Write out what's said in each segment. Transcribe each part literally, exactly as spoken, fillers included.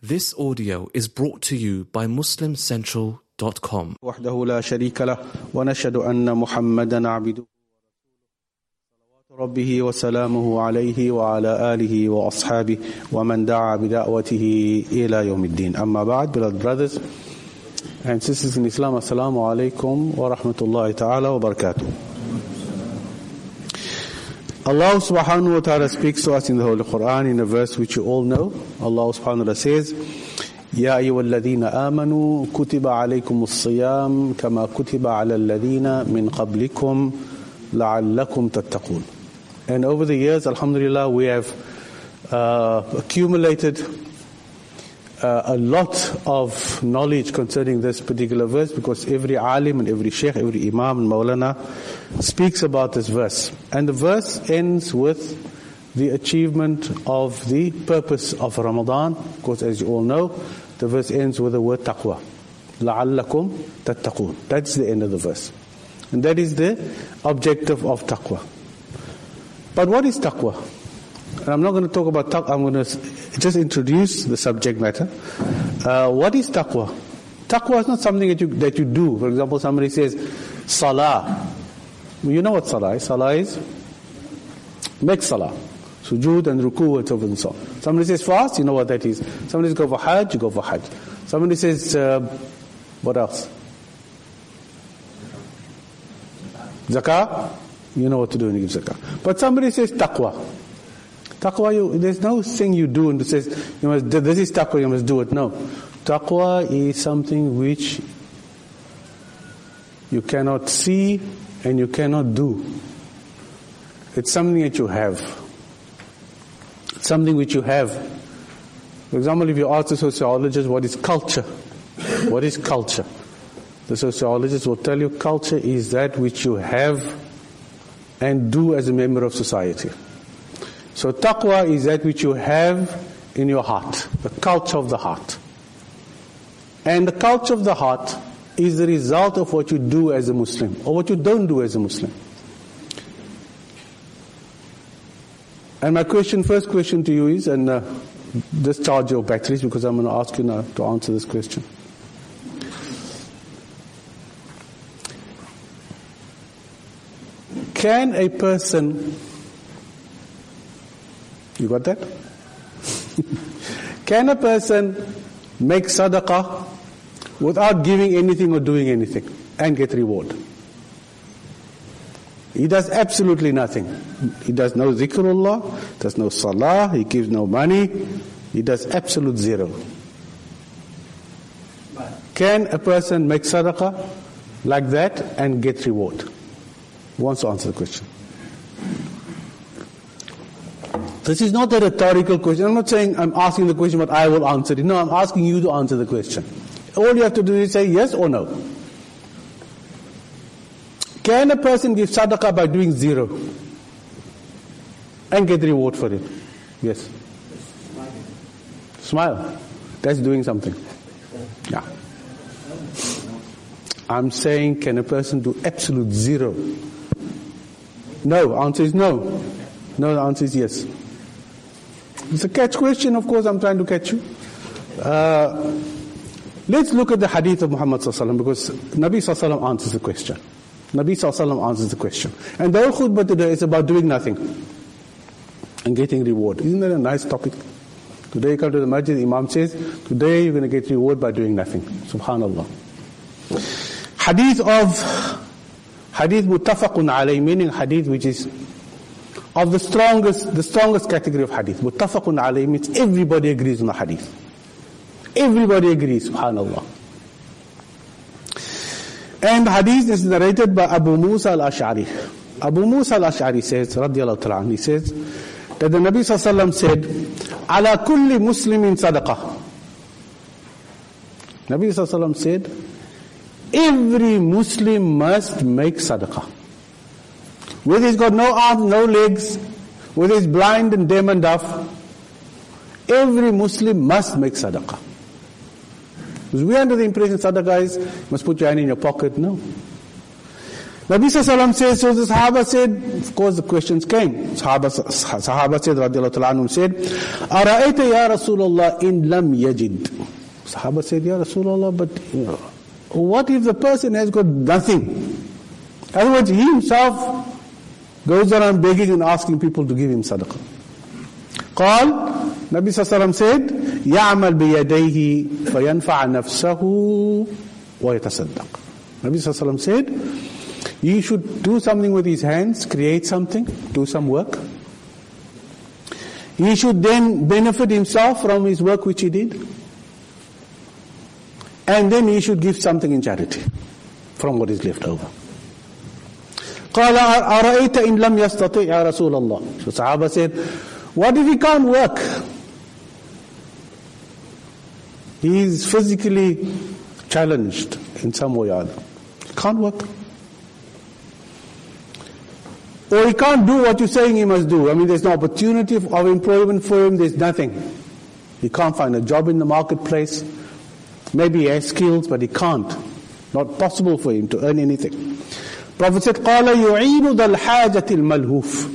This audio is brought to you by muslim central dot com. وحده لا شريك له ونشهد أن محمدا عبده ربه وسلامه عليه وعلى آله وأصحابه ومن دعا بدعوته إلى يوم الدين. أما بعد, beloved brothers and sisters in Islam, Assalamu alaikum wa rahmatullahi ta'ala wa barakatuh. Allah subhanahu wa ta'ala speaks to us in the Holy Quran in a verse which you all know. Allah subhanahu wa ta'ala says, يا أيها الذين آمنوا كتب عليكم الصيام كما كتب على الذين من قبلكم لعلكم تتقون. And over the years, alhamdulillah, we have uh, accumulated uh, a lot of knowledge concerning this particular verse, because every alim and every sheikh, every imam and maulana speaks about this verse. And the verse ends with the achievement of the purpose of Ramadan, because as you all know, the verse ends with the word taqwa. لَعَلَّكُمْ تَتَّقُونَ. That's the end of the verse. And that is the objective of taqwa. But what is taqwa? And I'm not going to talk about taqwa, I'm going to just introduce the subject matter. Uh, what is taqwa? Taqwa is not something that you, that you do. For example, somebody says, salah. You know what salah is? Salah is make salah. Sujood and ruku and so on and so on. Somebody says fast, you know what that is. Somebody says go for hajj, you go for hajj. Somebody says, uh, what else? Zakah, you know what to do when you give zakah. But somebody says taqwa. Taqwa, you, there's no thing you do and it says, you must, this is taqwa, you must do it. No. Taqwa is something which you cannot see and you cannot do. It's something that you have. It's something which you have. For example, if you ask the sociologist what is culture, what is culture? The sociologist will tell you culture is that which you have and do as a member of society. So taqwa is that which you have in your heart, the culture of the heart. And the culture of the heart is the result of what you do as a Muslim or what you don't do as a Muslim. And my question, first question to you is, and uh, discharge your batteries because I'm going to ask you now to answer this question. Can a person, you got that? Can a person make sadaqah without giving anything or doing anything and get reward? He does absolutely nothing. He does no zikrullah, does no salah, he gives no money, he does absolute zero. Can a person make sadaqah like that and get reward? Who wants to answer the question? This is not a rhetorical question. I'm not saying I'm asking the question but I will answer it. No, I'm asking you to answer the question. All you have to do is say yes or no. Can a person give sadaqah by doing zero and get reward for it? Yes. Smile. That's doing something. Yeah. I'm saying, can a person do absolute zero? No. Answer is no. No, the answer is yes. It's a catch question, of course, I'm trying to catch you. Uh, let's look at the hadith of Muhammad sallallahu alaihi wasallam, because Nabi sallallahu alaihi wasallam answers the question. Nabi sallallahu alaihi wasallam answers the question. And the whole khutbah today is about doing nothing and getting reward. Isn't that a nice topic? Today you come to the masjid, the Imam says, today you're going to get reward by doing nothing. Subhanallah. Hadith of, hadith muttafaqun alayh, meaning hadith which is of the strongest, the strongest category of hadith. Muttafaqun alayh means everybody agrees on the hadith. Everybody agrees, subhanallah. And the hadith is narrated by Abu Musa al-Ash'ari. Abu Musa al-Ash'ari says, radiyallahu ta'ala, he says, that the Nabi sallallahu alaihi wasallam said, ala kulli muslimin sadaqah. Nabi sallallahu alaihi wasallam said, every Muslim must make sadaqah. Whether he's got no arms, no legs, whether he's blind and deaf and deaf, every Muslim must make sadaqah. Because we're under the impression sadaqah is, you must put your hand in your pocket. No. Nabi Sallallahu Alaihi Wasallam says, so the Sahaba said, of course the questions came. Sahaba, Sahaba said, radiallahu ta'ala anhum said, Ara'ayta ya Rasulullah in lam yajid. Sahaba said, Ya Rasulullah, but you know, what if the person has got nothing? In other words, he himself goes around begging and asking people to give him sadaqah. قال, Nabi Sallallahu Alaihi Wasallam said, يعمل بيديه فينفع نفسه ويتصدق. Nabi Sallallahu Alaihi Wasallam said, he should do something with his hands, create something, do some work. He should then benefit himself from his work which he did. And then he should give something in charity from what is left over. قال أرأيت إن لم يستطيع يا رسول الله. So Sahaba said, what if he can't work? He is physically challenged in some way or other. He can't work. Or he can't do what you're saying he must do. I mean, there's no opportunity of employment for him, there's nothing. He can't find a job in the marketplace. Maybe he has skills, but he can't. Not possible for him to earn anything. Prophet said, قَالَ يُعِينُ ذَا الْحَاجَةِ الْمَلْهُوفِ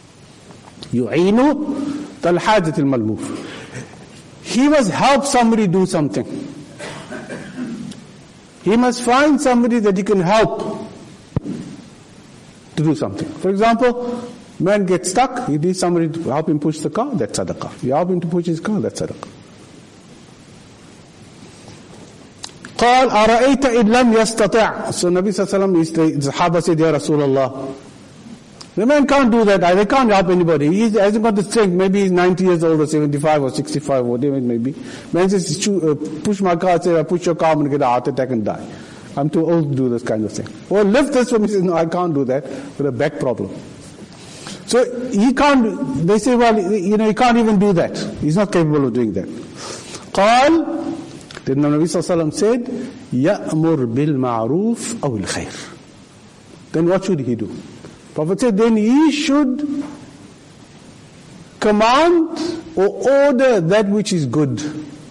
يُعِينُ ذَا الْحَاجَةِ الْمَلْهُوفِ. He must help somebody do something. He must find somebody that he can help to do something. For example, man gets stuck, he needs somebody to help him push the car, that's sadaqah. You help him to push his car, that's sadaqah. قال أرأيت إن لم يستطع. So Nabi Sallallahu Alaihi Wasallam, the Sahaba said, Ya Rasulullah, the man can't do that, they can't help anybody. He hasn't got the strength, maybe he's ninety years old or seventy-five or sixty-five, whatever it may be. Man says, push my car, say, I push your car, I'm going to get a heart attack and die. I'm too old to do this kind of thing. Or lift this for me, he says, no, I can't do that, with a back problem. So he can't, they say, well, you know, he can't even do that. He's not capable of doing that. قال, then the Nabi Sallallahu Alaihi Wasallam said, يَأْمُرْ بِالْمَعْرُوفِ أَوْ الْخَيْرِ. Then what should he do? Prophet said, then he should command or order that which is good,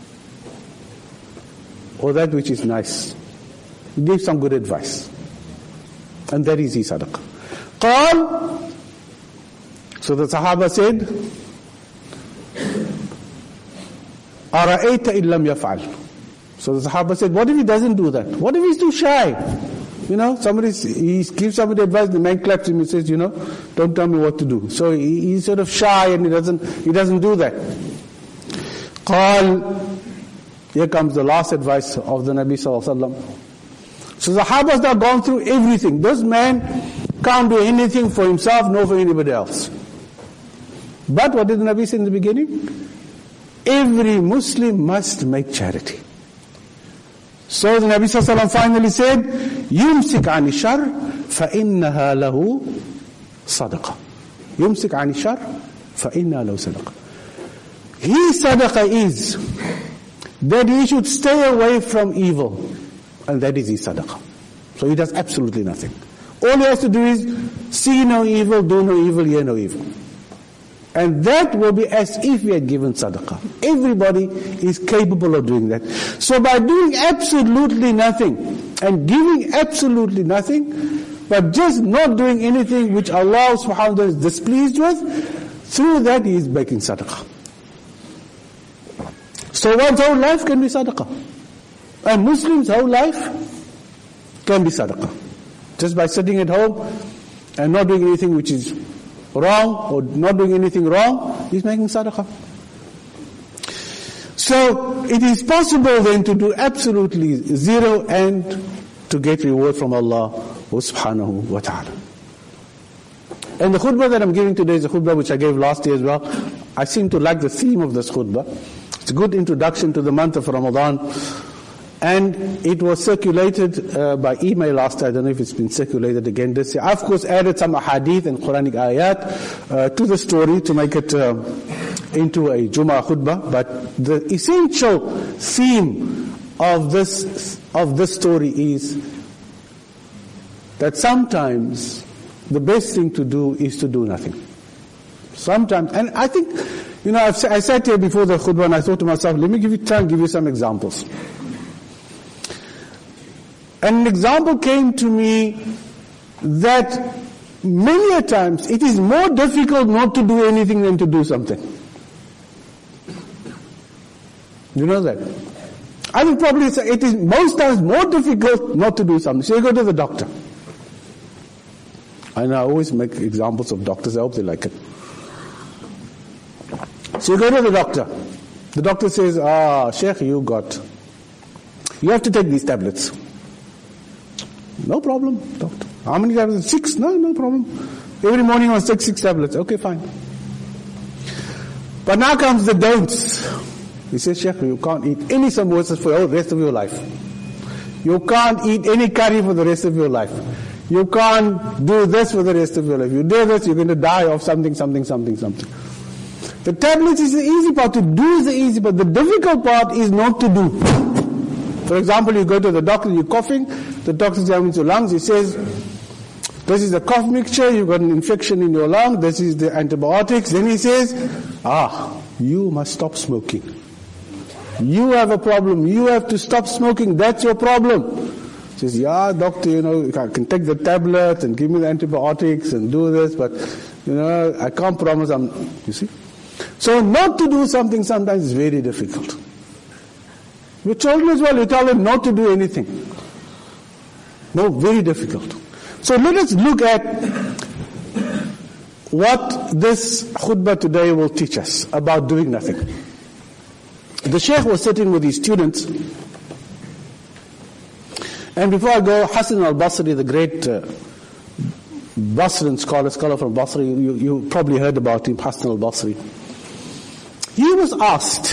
or that which is nice. He gave some good advice. And that is his sadaqah. قال, so the Sahaba said, أَرَأَيْتَ إِن لَمْ يَفْعَلْ. So the Sahaba said, what if he doesn't do that? What if he's too shy? You know, somebody, he gives somebody advice, the man claps him and says, you know, don't tell me what to do. So he, he's sort of shy and he doesn't, he doesn't do that. قال, here comes the last advice of the Nabi Sallallahu Alaihi Wasallam. So the Sahabas have gone through everything. This man can't do anything for himself nor for anybody else. But what did the Nabi say in the beginning? Every Muslim must make charity. So the Nabi Sallallahu Alaihi Wasallam finally said, يُمْسِكْ عَنِ الشَّرِّ فَإِنَّهَا لَهُ صَدَقَةٌ. يُمْسِكْ عَنِ الشَّرِّ فَإِنَّهَا لَهُ صَدَقَةٌ. His sadaqah is that he should stay away from evil. And that is his sadaqah. So he does absolutely nothing. All he has to do is see no evil, do no evil, hear no evil. And that will be as if he had given sadaqah. Everybody is capable of doing that. So by doing absolutely nothing and giving absolutely nothing, but just not doing anything which Allah subhanahu wa ta'ala is displeased with, through that he is making sadaqah. So one's whole life can be sadaqah. And Muslims' whole life can be sadaqah. Just by sitting at home and not doing anything which is wrong, or not doing anything wrong, he's making sadaqah. So it is possible then to do absolutely zero and to get reward from Allah subhanahu wa ta'ala. And the khutbah that I'm giving today is a khutbah which I gave last year as well. I seem to like the theme of this khutbah. It's a good introduction to the month of Ramadan. And it was circulated uh, by email last year. I don't know if it's been circulated again this year. I, of course, added some ahadith and Quranic ayat uh, to the story to make it uh, into a Jummah khutbah. But the essential theme of this of this story is that sometimes the best thing to do is to do nothing. Sometimes, and I think, you know, I've, I sat here before the khutbah and I thought to myself, let me give you try and give you some examples. And an example came to me that many a times it is more difficult not to do anything than to do something. You know that? I will probably say it is most times more difficult not to do something. So you go to the doctor. And I always make examples of doctors. I hope they like it. So you go to the doctor. The doctor says, ah, Sheikh, you got, you have to take these tablets. No problem, doctor. How many tablets? Six? No, no problem. Every morning I must take six tablets. Okay, fine. But now comes the don'ts. He says, Sheikh, you can't eat any samosas for the rest of your life. You can't eat any curry for the rest of your life. You can't do this for the rest of your life. You do this, you're going to die of something, something, something, something. The tablets is the easy part. To do is the easy part. The difficult part is not to do. For example, you go to the doctor, you're coughing, the doctor's examines your lungs, he says, this is the cough mixture, you've got an infection in your lung, this is the antibiotics. Then he says, ah, you must stop smoking. You have a problem, you have to stop smoking, that's your problem. He says, yeah, doctor, you know, I can take the tablet and give me the antibiotics and do this, but, you know, I can't promise I'm, you see. So not to do something sometimes is very difficult. Your children as well, you tell them not to do anything. No, very difficult. So let us look at what this khutbah today will teach us about doing nothing. The Shaykh was sitting with his students, and before I go, Hassan al-Basri, the great uh, Basran scholar, scholar from Basra, you, you probably heard about him, Hassan al-Basri. He was asked,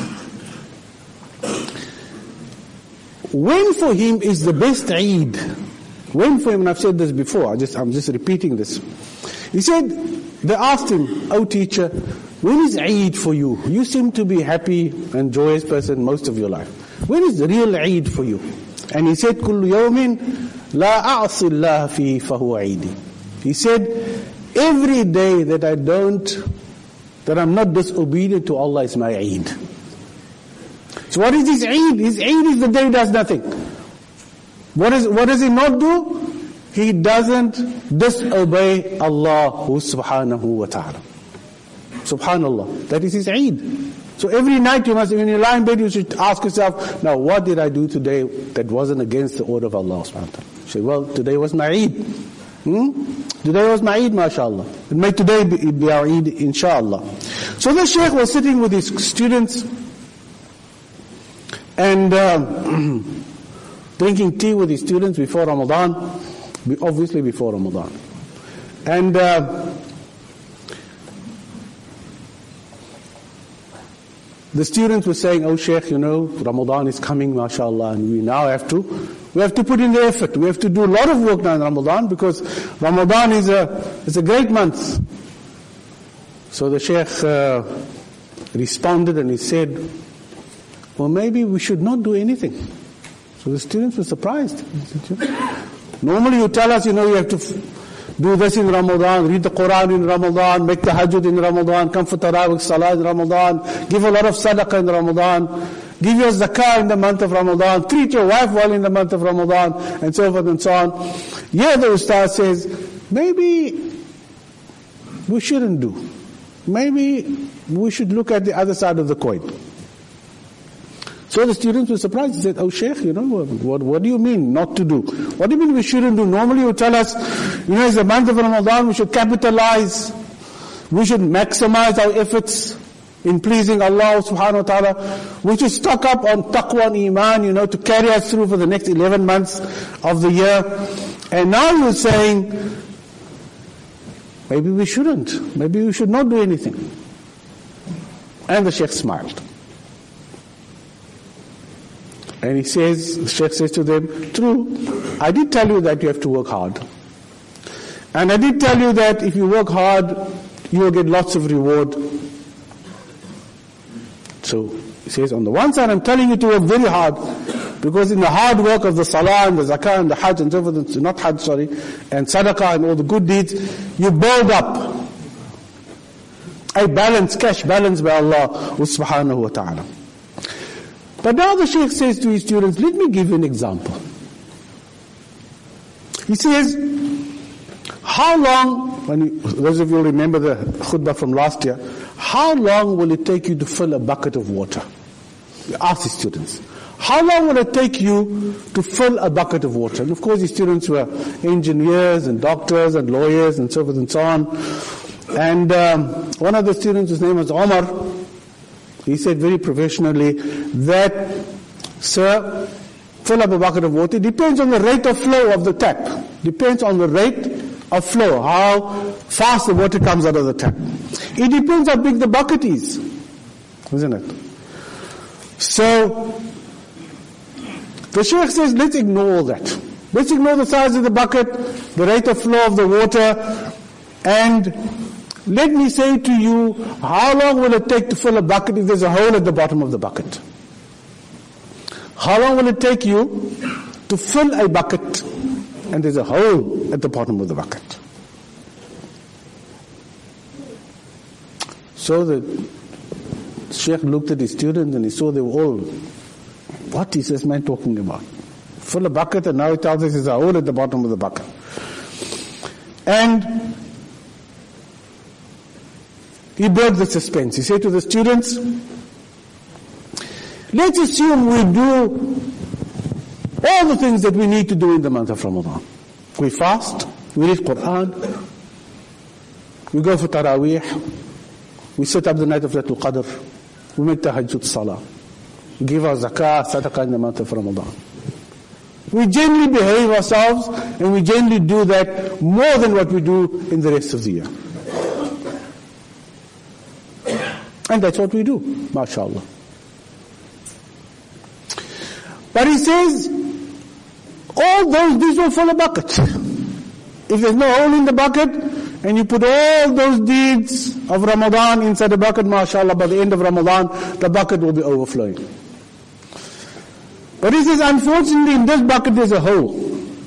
when for him is the best Eid? When for him, and I've said this before, I just, I'm just repeating this. He said, they asked him, oh teacher, when is Eid for you? You seem to be happy and joyous person most of your life. When is the real Eid for you? And he said, كُلُّ يَوْمٍ لَا أَعْصِ اللَّهَ فِيهِ فَهُوَ عِيدٍ. He said, every day that I don't, that I'm not disobedient to Allah is my Eid. So what is his Eid? His Eid is the day he does nothing. What is, what does he not do? He doesn't disobey Allah subhanahu wa ta'ala. Subhanallah. That is his Eid. So every night you must, when you lie in bed, you should ask yourself, now what did I do today that wasn't against the order of Allah subhanahu wa ta'ala? You say, well, today was my Eid. Hmm? Today was my Eid, mashallah. And may today be, be our Eid, inshallah. So the Shaykh was sitting with his students and um, drinking tea with his students before Ramadan, obviously before Ramadan. And uh, the students were saying, oh Shaykh, you know, Ramadan is coming, mashallah, and we now have to, we have to put in the effort. We have to do a lot of work now in Ramadan because Ramadan is a, is a great month. So the Shaykh uh, responded and he said, well, maybe we should not do anything. So the students were surprised. Normally you tell us, you know, you have to do this in Ramadan, read the Quran in Ramadan, make tahajjud in Ramadan, come for tarawih salah in Ramadan, give a lot of sadaqah in Ramadan, give your zakah in the month of Ramadan, treat your wife well in the month of Ramadan, and so forth and so on. Yeah, the Ustaz says, maybe we shouldn't do. Maybe we should look at the other side of the coin. So the students were surprised. They said, oh Shaykh, you know, what, what do you mean not to do? What do you mean we shouldn't do? Normally you tell us, you know, it's the month of Ramadan, we should capitalize, we should maximize our efforts in pleasing Allah subhanahu wa ta'ala. We should stock up on taqwa and iman, you know, to carry us through for the next eleven months of the year. And now you're saying, maybe we shouldn't. Maybe we should not do anything. And the Shaykh smiled. And he says, the Shaykh says to them, true, I did tell you that you have to work hard. And I did tell you that if you work hard, you will get lots of reward. So he says, on the one side, I'm telling you to work very hard, because in the hard work of the salah and the zakah and the hajj and so forth, not hajj, sorry, and sadaqah and all the good deeds, you build up a balance, cash balance by Allah subhanahu wa ta'ala. But now the Shaykh says to his students, let me give you an example. He says, how long, when you, those of you will remember the khutbah from last year, how long will it take you to fill a bucket of water? Ask the students. How long will it take you to fill a bucket of water? And of course, the students were engineers and doctors and lawyers and so forth and so on. And um, one of the students, his name was Omar, he said very professionally that, sir, fill up a bucket of water. It depends on the rate of flow of the tap. Depends on the rate of flow, how fast the water comes out of the tap. It depends how big the bucket is, isn't it? So, the Shaykh says, let's ignore all that. Let's ignore the size of the bucket, the rate of flow of the water, and let me say to you, how long will it take to fill a bucket if there's a hole at the bottom of the bucket? How long will it take you to fill a bucket and there's a hole at the bottom of the bucket? So the Sheikh looked at his students and he saw they were all, what is this man talking about? Fill a bucket and now he tells us there's a hole at the bottom of the bucket. And he broke the suspense. He said to the students, let's assume we do all the things that we need to do in the month of Ramadan. We fast, we read Quran, we go for Taraweeh, we set up the night of Laylatul Qadr, we make Tahajjud Salah, we give our zakah, sadaqah in the month of Ramadan. We generally behave ourselves and we generally do that more than what we do in the rest of the year. And that's what we do, mashallah. But he says, all those, these will fill a bucket. If there's no hole in the bucket, and you put all those deeds of Ramadan inside the bucket, mashallah, by the end of Ramadan, the bucket will be overflowing. But he says, unfortunately, in this bucket there's a hole.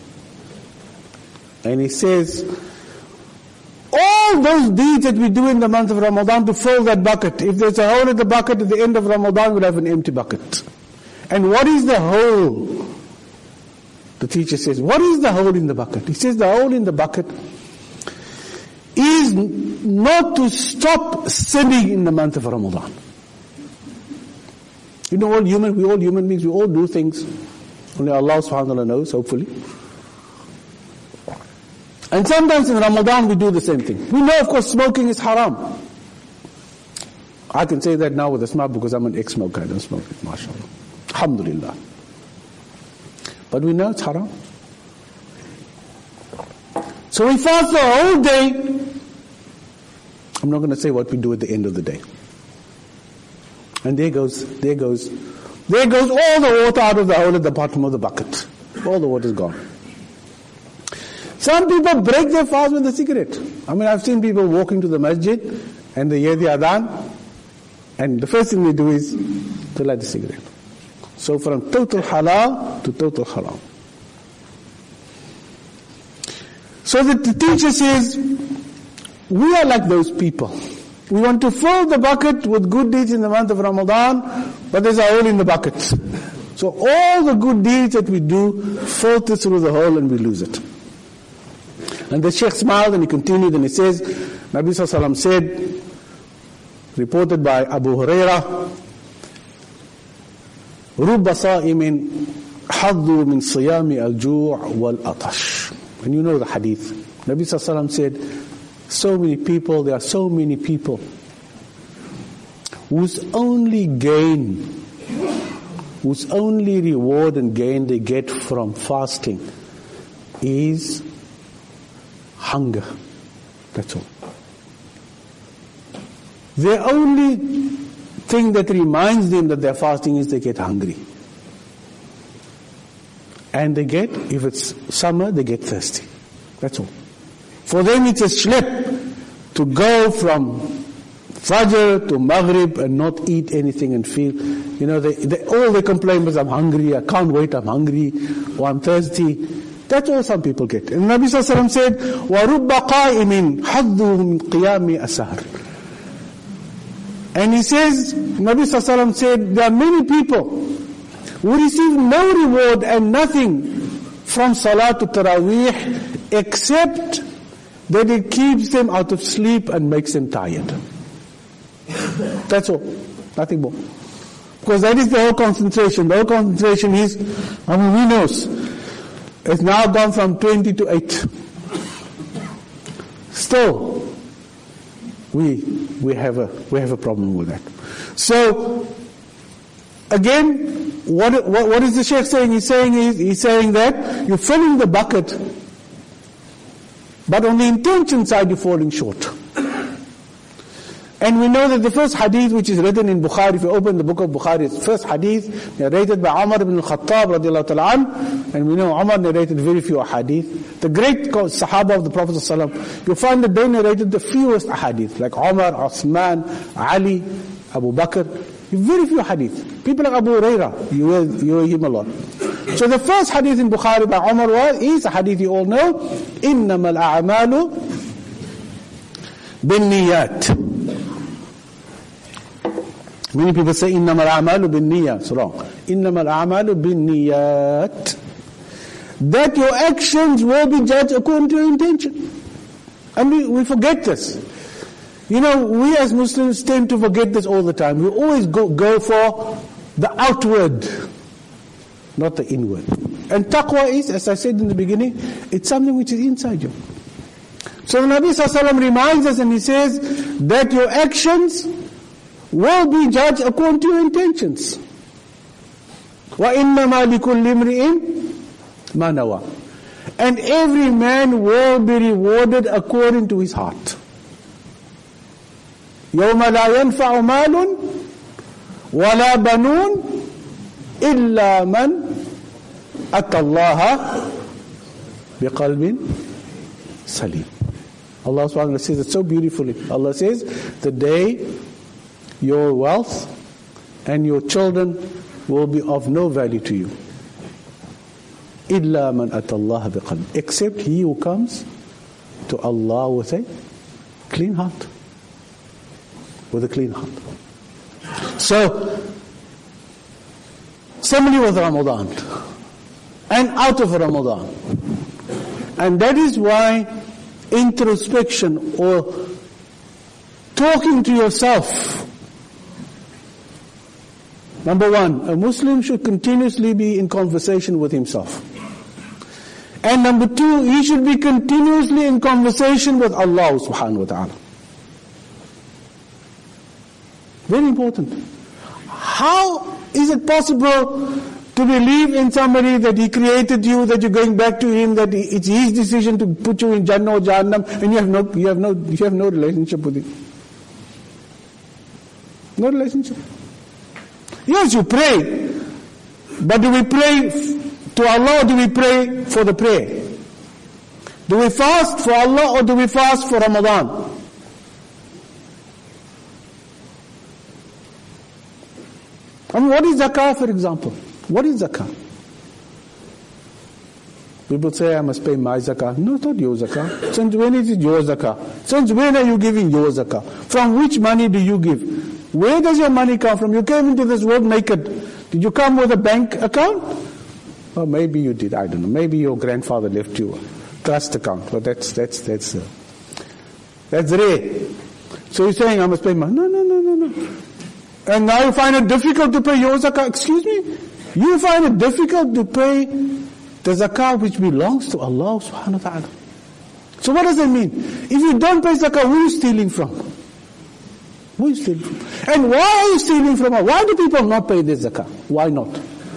And he says, all those deeds that we do in the month of Ramadan to fill that bucket, if there's a hole in the bucket at the end of Ramadan, we'll have an empty bucket. And what is the hole? The teacher says, what is the hole in the bucket? He says, the hole in the bucket is not to stop sinning in the month of Ramadan. You know, all human, we all human beings, we all do things. Only Allah subhanahu wa ta'ala knows, hopefully. And sometimes in Ramadan we do the same thing. We know, of course, smoking is haram. I can say that now with a smile because I'm an ex-smoker. I don't smoke it, mashallah. Alhamdulillah. But we know it's haram. So we fast the whole day. I'm not going to say what we do at the end of the day. And there goes, there goes, there goes all the water out of the hole at the bottom of the bucket. All the water's gone. Some people break their fast with a cigarette. I mean, I've seen people walking to the masjid and they hear the adhan, and the first thing they do is to light the cigarette. So from total halal to total haram. So the, the teacher says, we are like those people. We want to fill the bucket with good deeds in the month of Ramadan, but there's a hole in the bucket. So all the good deeds that we do filter through the hole and we lose it. And the Shaykh smiled and he continued and he says, Nabi Sallallahu Alaihi Wasallam said, reported by Abu Hurairah, رُبَّ صَائِمٍ حَظُّ مِنْ صِيَامِ الْجُوعِ وَالْأَطَشِ. And you know the hadith. Nabi Sallallahu Alaihi Wasallam said, so many people, there are so many people whose only gain, whose only reward and gain they get from fasting is hunger. That's all. Their only thing that reminds them that they're fasting is they get hungry. And they get, if it's summer, they get thirsty. That's all. For them it's a schlep to go from Fajr to Maghrib and not eat anything and feel, you know, they, they, all they complain is, I'm hungry, I can't wait, I'm hungry, or I'm thirsty. That's all some people get. And Nabi Sallallahu Alaihi Wasallam said, وَرُبَّ قَائِمٍ حَظُّهُ مِنْ قِيَامِ أَسَهْرٍ. And he says, Nabi Sallallahu Alaihi Wasallam said, there are many people who receive no reward and nothing from Salatul Taraweeh except that it keeps them out of sleep and makes them tired. That's all. Nothing more. Because that is the whole concentration. The whole concentration is, I mean, who knows? It's now gone from twenty to eight. Still, we we have a we have a problem with that. So, again, what what, what is the Sheikh saying? He's saying he's, he's saying that you're filling the bucket, but on the intention side you're falling short. And we know that the first hadith which is written in Bukhari, if you open the book of Bukhari, it's the first hadith narrated by Umar ibn al-Khattab radiallahu ta'ala an, and we know Umar narrated very few hadith. The great Sahaba of the Prophet ﷺ, you'll find that they narrated the fewest hadith, like Umar, Uthman, Ali, Abu Bakr, very few hadith. People like Abu Hurairah, you hear, you hear him a lot. So the first hadith in Bukhari by Umar was, is a hadith you all know, إِنَّمَا الْأَعْمَالُ بِالنِّيَّاتِ. Many people say, إِنَّمَا الْأَعْمَالُ بِالنِّيَّةِ. It's wrong. إِنَّمَا الْأَعْمَالُ بِالنِّيَّاتِ. That your actions will be judged according to your intention. And we, we forget this. You know, we as Muslims tend to forget this all the time. We always go, go for the outward, not the inward. And taqwa is, as I said in the beginning, it's something which is inside you. So the Nabi sallallahu alaihi wasallam reminds us and he says that your actions will be judged according to your intentions. وَإِنَّمَا لِكُلِّ امْرِئٍ مَا نَوَى. And every man will be rewarded according to his heart. يَوْمَ لَا يَنْفَعُ مَالٌ وَلَا بَنُونَ إِلَّا مَنْ أَتَى اللَّهَ بِقَلْبٍ سَلِيمٍ. Allah subhanahu wa ta'ala says it so beautifully. Allah says, the day your wealth and your children will be of no value to you. إِلَّا مَنْ أَتَى اللَّهَ بِقَلْبٍ. Except he who comes to Allah with a clean heart. With a clean heart. So, similarly with Ramadan. And out of Ramadan. And that is why introspection or talking to yourself. Number one, a Muslim should continuously be in conversation with himself. And number two, he should be continuously in conversation with Allah subhanahu wa ta'ala. Very important. How is it possible to believe in somebody that He created you, that you're going back to Him, that it's His decision to put you in Jannah or Jahannam, and you have no, you have no, you have no relationship with Him? No relationship. Yes, you pray, but do we pray to Allah or do we pray for the prayer? Do we fast for Allah or do we fast for Ramadan? I mean, what is zakah, for example? What is zakah? People say, I must pay my zakah. No, it's not your zakah. Since when is it your zakah? Since when are you giving your zakah? From which money do you give? Where does your money come from? You came into this world naked. Did you come with a bank account? Or maybe you did, I don't know. Maybe your grandfather left you a trust account. But that's, that's, that's, uh, that's rare. So you're saying, I must pay my... No, no, no, no, no. And now you find it difficult to pay your zakah. Excuse me? You find it difficult to pay the zakah which belongs to Allah subhanahu wa ta'ala. So what does that mean? If you don't pay zakah, who are you stealing from? Who are you stealing from? And why are you stealing from? Why do people not pay their zakah? Why not?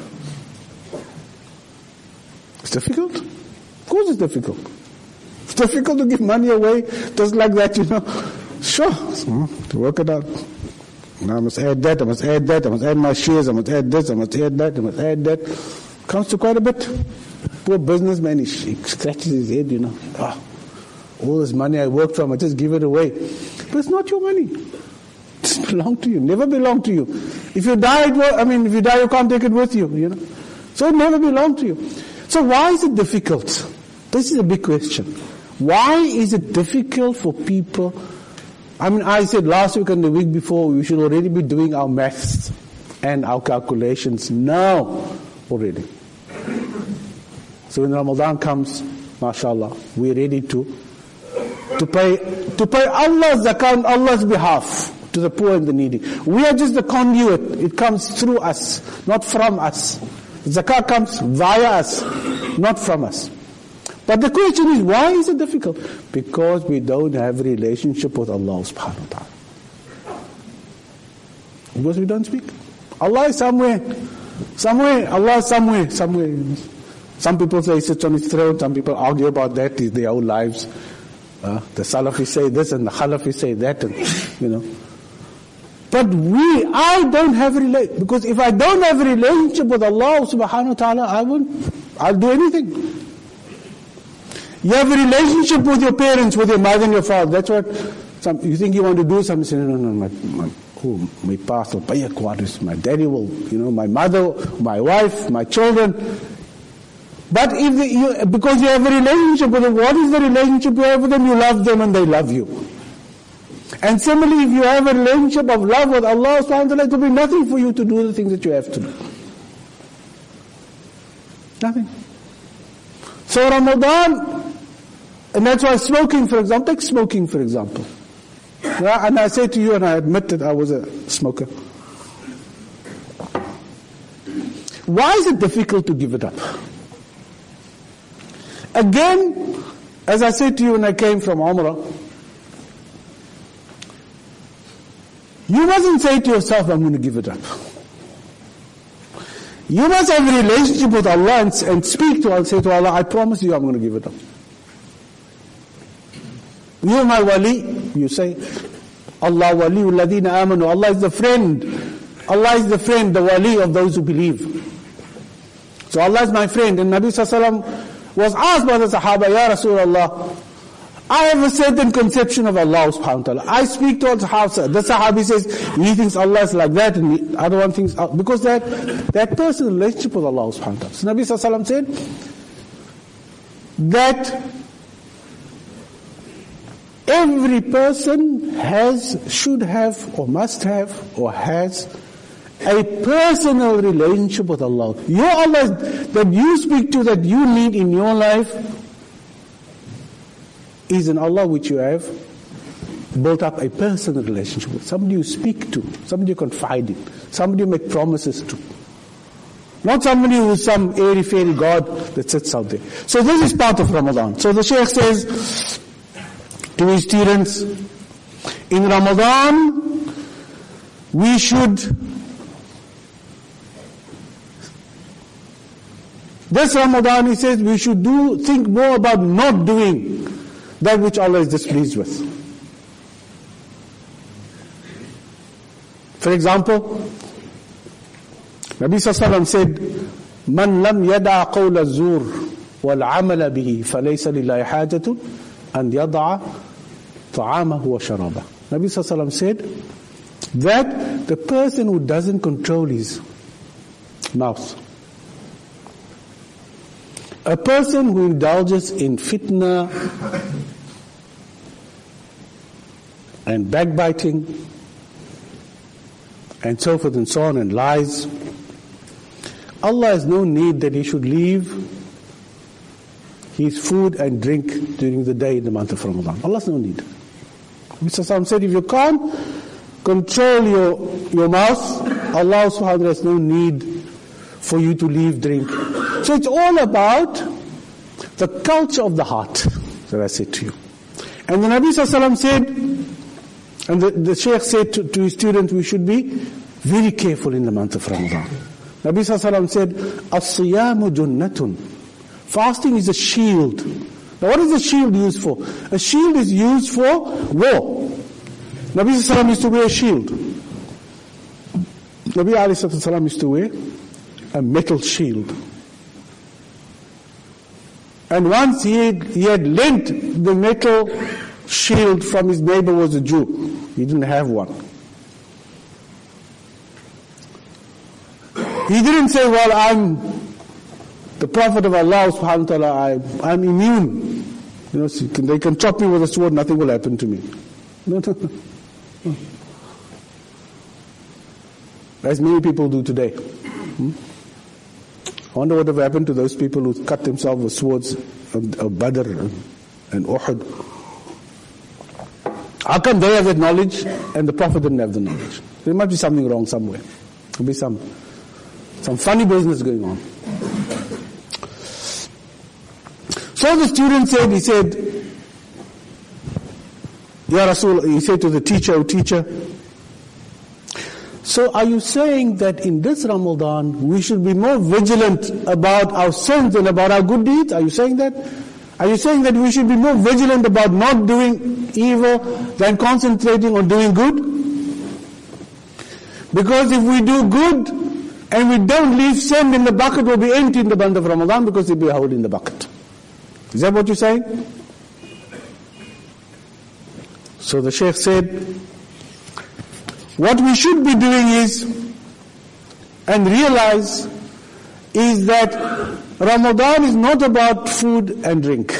It's difficult. Of course it's difficult. It's difficult to give money away just like that, you know. Sure, to work it out. Now I must add that, I must add that, I must add my shares, I must add this, I must add that, I must add that. Comes to quite a bit. Poor businessman, he, he scratches his head, you know. Oh, all this money I worked for, I just give it away. But it's not your money. It doesn't belong to you, never belong to you. If you die, it will, I mean, if you die, you can't take it with you, you know. So it never belonged to you. So why is it difficult? This is a big question. Why is it difficult for people? I mean, I said last week and the week before, we should already be doing our maths and our calculations now already. So when Ramadan comes, mashallah, we're ready to To pay, to pay Allah's zakah on Allah's behalf to the poor and the needy. We are just the conduit. It comes through us, not from us. Zakah comes via us, not from us. But the question is, why is it difficult? Because we don't have a relationship with Allah subhanahu wa ta'ala. Because we don't speak. Allah is somewhere. Somewhere. Allah is somewhere. Somewhere. Some people say he sits on his throne. Some people argue about that in their own lives. Uh, the Salafis say this and the Khalafis say that. And, you know. But we, I don't have a relationship. Because if I don't have a relationship with Allah subhanahu wa ta'ala, I won't, I'll do anything. You have a relationship with your parents, with your mother and your father. That's what, some, you think you want to do something, say, no, no, no, my, my, oh, my past will pay a quarters, my daddy will, you know, my mother, my wife, my children. But if the, you, because you have a relationship with them, what is the relationship you have with them? You love them and they love you. And similarly, if you have a relationship of love with Allah subhanahu wa ta'ala, it will be nothing for you to do the things that you have to do. Nothing. So Ramadan, and that's why smoking, for example, take smoking, for example. Yeah, and I say to you, and I admit that I was a smoker. Why is it difficult to give it up? Again, as I said to you when I came from Umrah, you mustn't say to yourself, I'm going to give it up. You must have a relationship with Allah and, and speak to Allah, say to Allah, I promise you I'm going to give it up. You are my wali, you say, Allah waliul ladina amanu, Allah is the friend. Allah is the friend, the wali of those who believe. So Allah is my friend. And Nabi Sallallahu Alaihi Wasallam was asked by the Sahaba, Ya Rasulullah, I have a certain conception of Allah subhanahu wa ta'ala. I speak to the Sahaba. The Sahabi says, he thinks Allah is like that, and the other one thinks, because that, that person's relationship with Allah subhanahu wa ta'ala. So Nabi Sallallahu Alaihi Wasallam said, that every person has, should have, or must have, or has a personal relationship with Allah. Your Allah that you speak to, that you need in your life, is an Allah which you have built up a personal relationship with. Somebody you speak to, somebody you confide in, somebody you make promises to. Not somebody who is some airy-fairy God that sits out there. So this is part of Ramadan. So the Shaykh says to his students, in Ramadan, we should, this Ramadan, he says, we should do, think more about not doing that which Allah is displeased with. For example, Nabi Sallallahu Alaihi Wasallam said, Man lam yada' qawla zur wal amala bihi falaysa lillahi hajatun an yada'a ta'amahu wa sharaba. Nabi Sallallahu Alaihi Wasallam said that the person who doesn't control his mouth, a person who indulges in fitna and backbiting and so forth and so on, and lies, Allah has no need that he should leave his food and drink during the day in the month of Ramadan. Allah has no need. Mister Sam said, if you can't control your, your mouth, Allah subhanahu wa ta'ala has no need for you to leave drink. So it's all about the culture of the heart, that I said to you. And the Nabi Sallallahu Alaihi Wasallam said, and the, the Shaykh said to, to his students, we should be very careful in the month of Ramadan. Nabi Sallallahu Alaihi Wasallam said, As-siyamu junnatun. Fasting is a shield. Now what is a shield used for? A shield is used for war. Nabi Sallallahu Alaihi Wasallam used to wear a shield. Nabi Sallallahu Alaihi Wasallam used to wear a metal shield. And once he had, he had lent the metal shield from his neighbor, was a Jew. He didn't have one. He didn't say, well, I'm the Prophet of Allah subhanahu wa ta'ala, I, I'm immune. You know, so can, they can chop me with a sword, nothing will happen to me. No, no, no. As many people do today. Hmm? I wonder what have happened to those people who cut themselves with swords of, of Badr and, and Uhud. How come they have that knowledge and the Prophet didn't have the knowledge? There must be something wrong somewhere. There must be some, some funny business going on. So the student said, he said, Ya Rasul, he said to the teacher, oh teacher, so are you saying that in this Ramadan we should be more vigilant about our sins than about our good deeds? Are you saying that? Are you saying that we should be more vigilant about not doing evil than concentrating on doing good? Because if we do good and we don't leave sin, then the bucket will be empty in the month of Ramadan because there'll be a hole in the bucket. Is that what you're saying? So the Shaykh said, what we should be doing is, and realize, is that Ramadan is not about food and drink.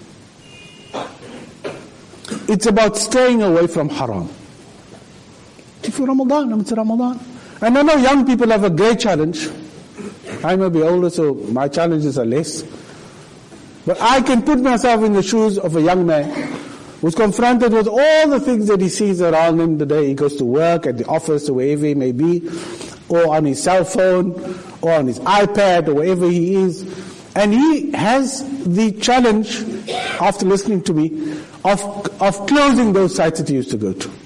It's about staying away from haram. If Ramadan, it's Ramadan. And I know young people have a great challenge. I may be older, so my challenges are less. But I can put myself in the shoes of a young man who's confronted with all the things that he sees around him the day he goes to work, at the office, or wherever he may be, or on his cell phone, or on his iPad, or wherever he is. And he has the challenge, after listening to me, of, of closing those sites that he used to go to.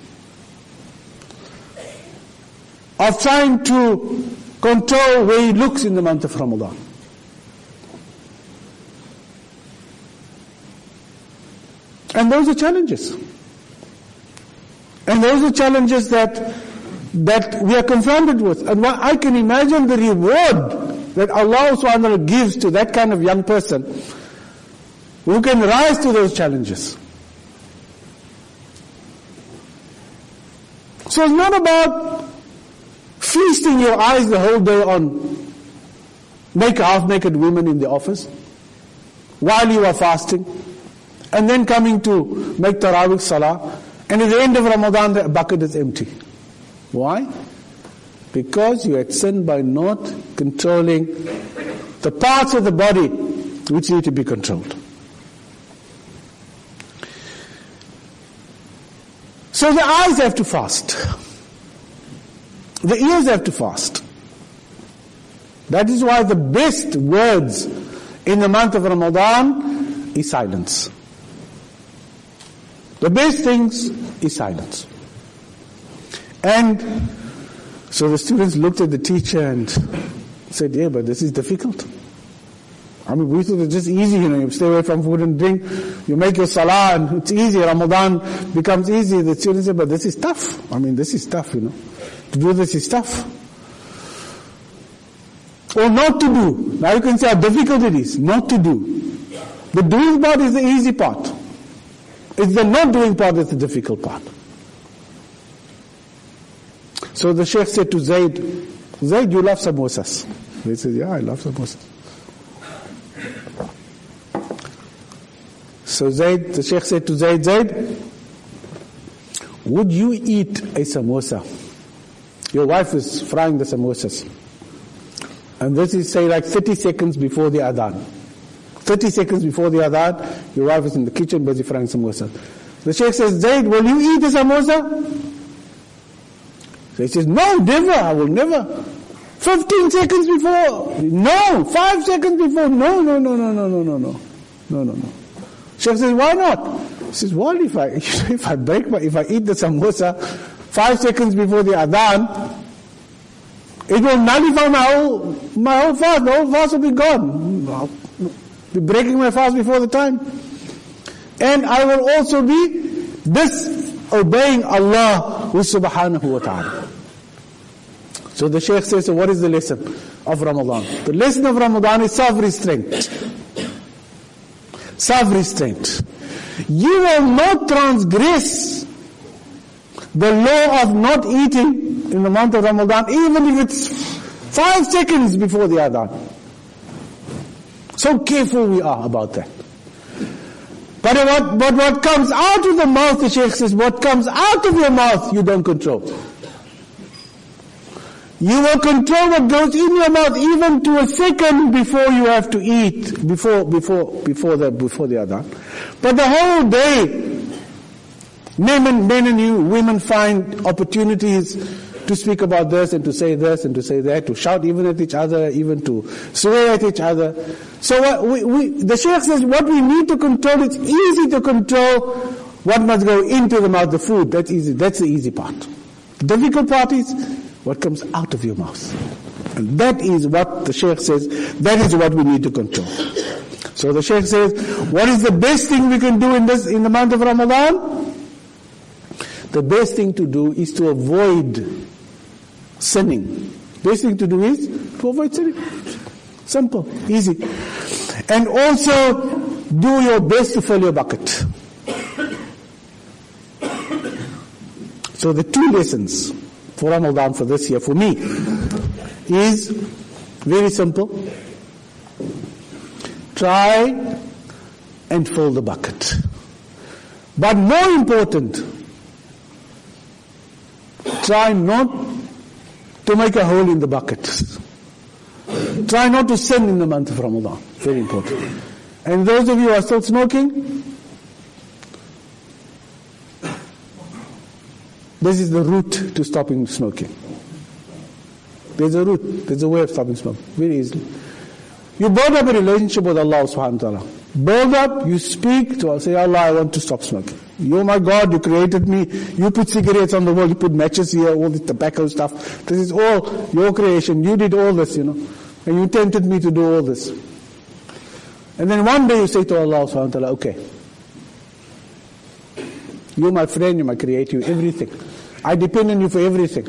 Of trying to control where he looks in the month of Ramadan. And those are challenges. And those are challenges that that we are confronted with. And I can imagine the reward that Allah subhanahu wa ta'ala gives to that kind of young person who can rise to those challenges. So it's not about feasting your eyes the whole day on naked, half-naked women in the office while you are fasting, and then coming to make Tarawih Salah, and at the end of Ramadan the bucket is empty. Why? Because you had sinned by not controlling the parts of the body which need to be controlled. So the eyes have to fast. The ears have to fast. That is why the best words in the month of Ramadan is silence. The best things is silence. And so the students looked at the teacher and said, yeah, but this is difficult. I mean, we thought it's just easy, you know, you stay away from food and drink, you make your salah and it's easy, Ramadan becomes easy. The students said, but this is tough. I mean, this is tough, you know. To do this is tough. Or not to do. Now you can see how difficult it is, not to do. The doing part is the easy part. It's the not doing part that's the difficult part. So the Shaykh said to Zayd, Zayd, you love samosas. He said, yeah, I love samosas. So Zayd, the Shaykh said to Zayd, Zayd, would you eat a samosa? Your wife is frying the samosas. And this is, say, like thirty seconds before the adhan. thirty seconds before the adhan, your wife is in the kitchen busy frying samosas. The Shaykh says, Zayd, will you eat a samosa? So he says, no, never, I will never. fifteen seconds before, no. five seconds before, no, no, no, no, no, no, no, no, no, no, no. Shaykh says, why not? He says, well, if I, if I break my, if I eat the samosa five seconds before the adhan, it will nullify my whole, my whole fast. The whole fast will be gone. I'll be breaking my fast before the time. And I will also be disobeying Allah subhanahu wa ta'ala. So the Shaykh says, so what is the lesson of Ramadan? The lesson of Ramadan is self-restraint. Self-restraint. You will not transgress the law of not eating in the month of Ramadan, even if it's five seconds before the adhan. So careful we are about that. But what, but what comes out of the mouth, the Shaykh says, what comes out of your mouth, you don't control. You will control what goes in your mouth even to a second before you have to eat, before, before, before the, before the adhan. But the whole day, Men and, men and you, women find opportunities to speak about this and to say this and to say that, to shout even at each other, even to swear at each other. So what we, we, the Shaykh says what we need to control, it's easy to control what must go into the mouth, the food. That's easy. That's the easy part. The difficult part is what comes out of your mouth. And that is what the Shaykh says, that is what we need to control. So the Shaykh says, what is the best thing we can do in this, in the month of Ramadan? The best thing to do is to avoid sinning. Best thing to do is to avoid sinning. Simple, easy. And also do your best to fill your bucket. So the two lessons for Ramadan for this year, for me, is very simple. Try and fill the bucket. But more important, try not to make a hole in the bucket. Try not to sin in the month of Ramadan. Very important. And those of you who are still smoking, this is the route to stopping smoking. There's a route, there's a way of stopping smoking, very easily. You build up a relationship with Allah subhanahu wa ta'ala. Build up, you speak to Allah, say, Allah, I want to stop smoking. You're my God, you created me, you put cigarettes on the wall, you put matches here, all this tobacco stuff. This is all your creation, you did all this, you know. And you tempted me to do all this. And then one day you say to Allah subhanahu wa ta'ala, okay, you're my friend, you're my creator, you're everything. I depend on you for everything.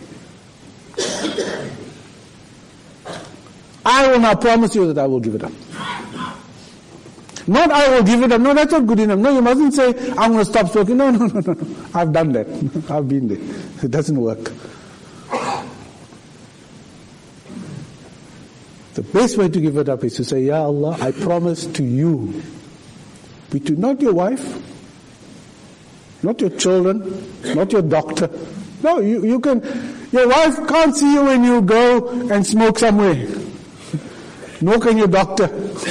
I will now promise you that I will give it up. Not I will give it up. No, that's not good enough. No, you mustn't say, I'm going to stop smoking. No, no, no, no, no. I've done that. I've been there. It doesn't work. The best way to give it up is to say, Ya Allah, I promise to you, between not your wife, not your children, not your doctor. No, you, you can, your wife can't see you when you go and smoke somewhere. Nor can your doctor.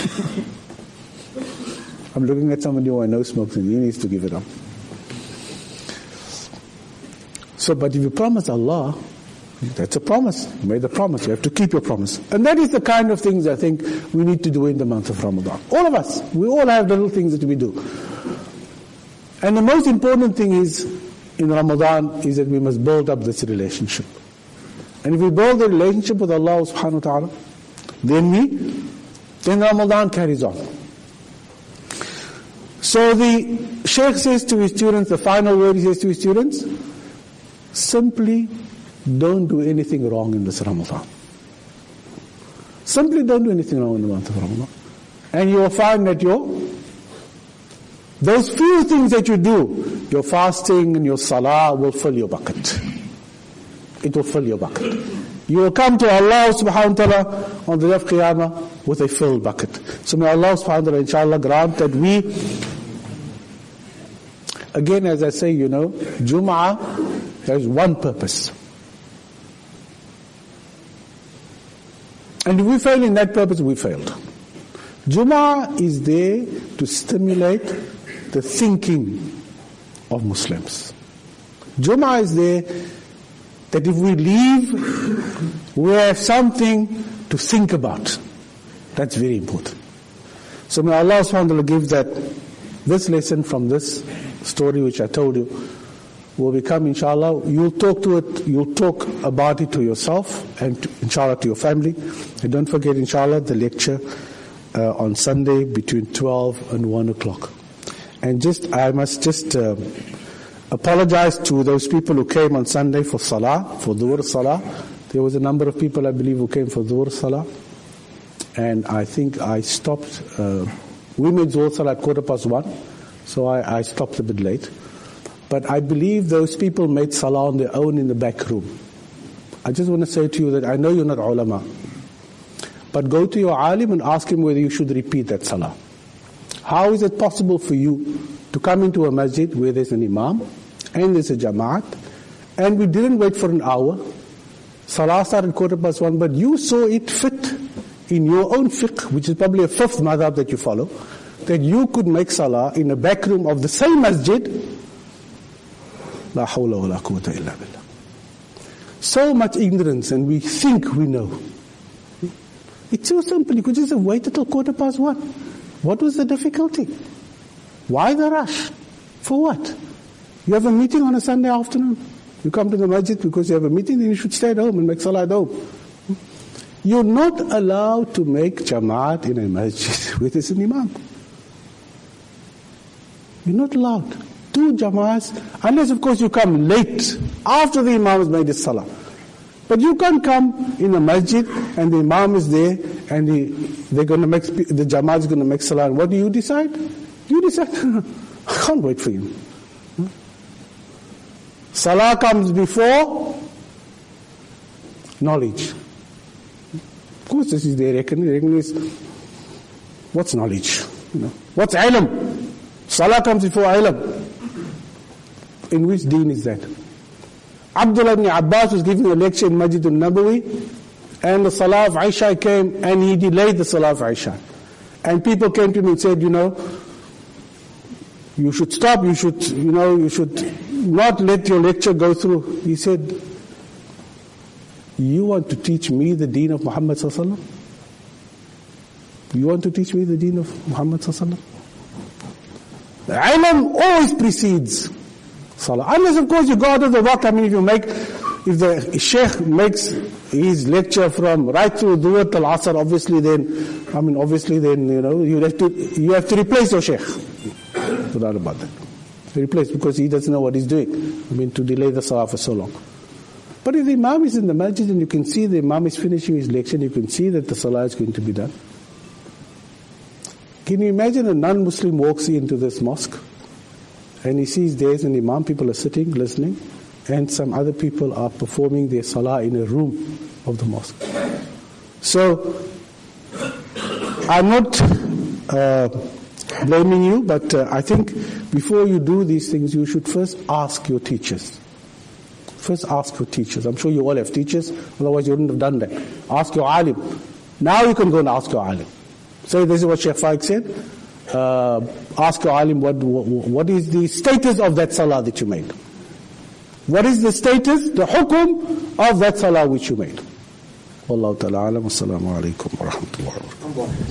I'm looking at somebody who I know smokes and he needs to give it up. So, but if you promise Allah, that's a promise. You made the promise. You have to keep your promise. And that is the kind of things I think we need to do in the month of Ramadan. All of us. We all have little things that we do. And the most important thing is, in Ramadan, is that we must build up this relationship. And if we build the relationship with Allah subhanahu wa ta'ala, then we, then Ramadan carries on. So the Shaykh says to his students, the final word he says to his students, simply don't do anything wrong in this Ramadan. Simply don't do anything wrong in the month of Ramadan. And you will find that your, those few things that you do, your fasting and your salah will fill your bucket. It will fill your bucket. You will come to Allah subhanahu wa ta'ala on the day of Qiyamah with a filled bucket. So may Allah subhanahu wa ta'ala inshallah grant that we, again as I say, you know, Jum'ah, there is one purpose. And if we fail in that purpose, we failed. Jum'ah is there to stimulate the thinking of Muslims. Jum'ah is there that if we leave, we have something to think about. That's very important. So may Allah subhanahu wa ta'ala give that this lesson from this story which I told you will become, inshallah, you'll talk to it, you'll talk about it to yourself and to, inshallah to your family. And don't forget, inshallah, the lecture uh, on Sunday between twelve and one o'clock. And just, I must just uh, apologize to those people who came on Sunday for Salah, for Dhuhr Salah. There was a number of people, I believe, who came for Dhuhr Salah. And I think I stopped, uh, we made Dhuhr Salah at quarter past one, so I, I stopped a bit late. But I believe those people made Salah on their own in the back room. I just want to say to you that I know you're not ulama, but go to your alim and ask him whether you should repeat that Salah. How is it possible for you to come into a masjid where there's an imam and there's a jamaat, and we didn't wait for an hour, Salah started quarter past one, but you saw it fit in your own fiqh, which is probably a fifth madhab that you follow, that you could make Salah in the back room of the same masjid La hawla wa la quwwata illa billah. So much ignorance, and we think we know. It's so simple. You could just have waited till quarter past one. What was the difficulty? Why the rush? For what? You have a meeting on a Sunday afternoon. You come to the masjid because you have a meeting, then you should stay at home and make salah at home. You're not allowed to make jamaat in a masjid with an imam. You're not allowed. Two jamaats, unless of course you come late, after the imam has made his salah. But you can't come in a masjid and the imam is there and the, they're going to make, the jamaat is going to make salah. And what do you decide? You decide, I can't wait for you. Salah comes before knowledge. Of course this is their reckoning. Their reckoning is, what's knowledge? You know, what's ilm? Salah comes before ilm. In which deen is that? Abdullah ibn Abbas was giving a lecture in Masjid al-Nabawi, and the Salah of Isha came, and he delayed the Salah of Isha. And people came to him and said, you know, you should stop, you should, you know, you should not let your lecture go through. He said, you want to teach me the deen of Muhammad sallallahu alaihi wasallam? You want to teach me the deen of Muhammad sallallahu alaihi wasallam? Ilm always precedes salah. Unless of course you go out of the waqt. I mean, if you make, if the sheikh makes his lecture from right through Dhuhr till Asr, obviously then, I mean obviously then, you know, you have to, you have to replace your sheikh. Forget about that. Replace, because he doesn't know what he's doing. I mean, to delay the salah for so long. But if the imam is in the masjid and you can see the imam is finishing his lecture and you can see that the salah is going to be done. Can you imagine a non-Muslim walks into this mosque and he sees there's an imam, people are sitting, listening, and some other people are performing their salah in a room of the mosque. So, I'm not uh, blaming you, but uh, I think before you do these things, you should first ask your teachers. First ask your teachers. I'm sure you all have teachers, otherwise you wouldn't have done that. Ask your alim. Now you can go and ask your alim. Say, this is what Sheikh Faik said. Uh, ask your alim, what, what, what is the status of that salah that you made? What is the status, the hukum of that salah which you made? Wallahu ta'ala alam. Assalamu alaikum wa rahmatullahi wa barakatuh.